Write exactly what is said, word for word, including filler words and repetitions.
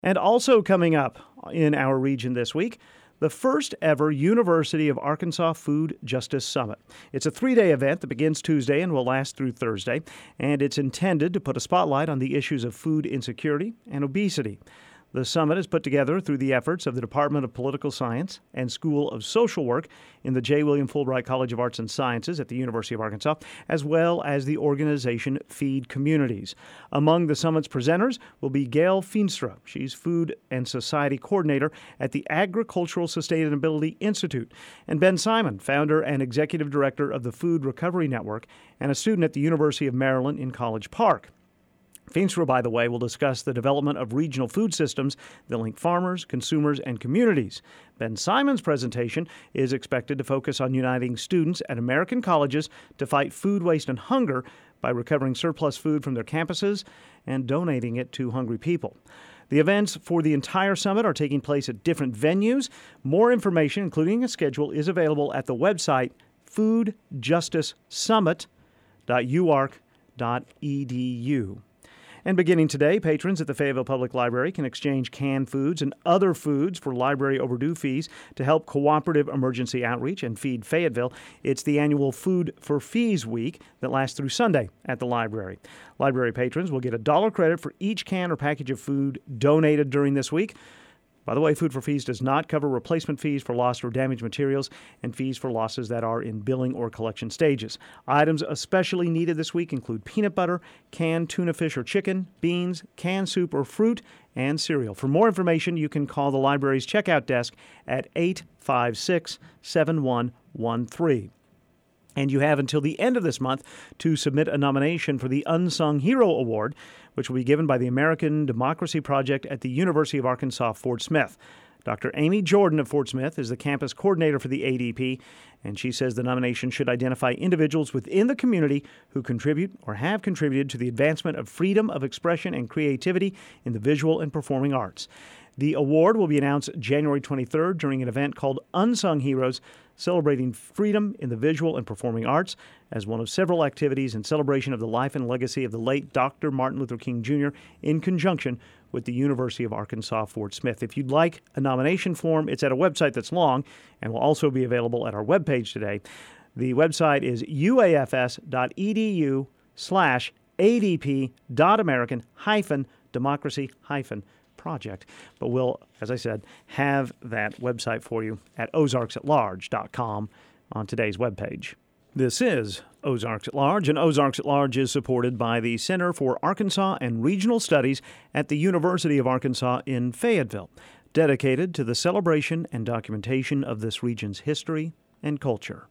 And also coming up in our region this week, the first ever University of Arkansas Food Justice Summit. It's a three-day event that begins Tuesday and will last through Thursday, and it's intended to put a spotlight on the issues of food insecurity and obesity. The summit is put together through the efforts of the Department of Political Science and School of Social Work in the J. William Fulbright College of Arts and Sciences at the University of Arkansas, as well as the organization Feed Communities. Among the summit's presenters will be Gail Feenstra. She's Food and Society Coordinator at the Agricultural Sustainability Institute, and Ben Simon, founder and executive director of the Food Recovery Network and a student at the University of Maryland in College Park. Feenstra, by the way, will discuss the development of regional food systems that link farmers, consumers, and communities. Ben Simon's presentation is expected to focus on uniting students at American colleges to fight food waste and hunger by recovering surplus food from their campuses and donating it to hungry people. The events for the entire summit are taking place at different venues. More information, including a schedule, is available at the website food justice summit dot u ark dot e d u. And beginning today, patrons at the Fayetteville Public Library can exchange canned foods and other foods for library overdue fees to help cooperative emergency outreach and Feed Fayetteville. It's the annual Food for Fees week that lasts through Sunday at the library. Library patrons will get a dollar credit for each can or package of food donated during this week. By the way, Food for Fees does not cover replacement fees for lost or damaged materials and fees for losses that are in billing or collection stages. Items especially needed this week include peanut butter, canned tuna fish or chicken, beans, canned soup or fruit, and cereal. For more information, you can call the library's checkout desk at eight five six, seven one one three. And you have until the end of this month to submit a nomination for the Unsung Hero Award, which will be given by the American Democracy Project at the University of Arkansas Fort Smith. Doctor Amy Jordan of Fort Smith is the campus coordinator for the A D P, and she says the nomination should identify individuals within the community who contribute or have contributed to the advancement of freedom of expression and creativity in the visual and performing arts. The award will be announced January twenty-third during an event called Unsung Heroes, celebrating freedom in the visual and performing arts as one of several activities in celebration of the life and legacy of the late Doctor Martin Luther King Junior in conjunction with the University of Arkansas Fort Smith. If you'd like a nomination form, it's at a website that's long and will also be available at our webpage today. The website is uafs.edu slash adp dot american hyphen democracy hyphen project. But we'll, as I said, have that website for you at ozarks at large dot com on today's webpage. This is Ozarks at Large, and Ozarks at Large is supported by the Center for Arkansas and Regional Studies at the University of Arkansas in Fayetteville, dedicated to the celebration and documentation of this region's history and culture.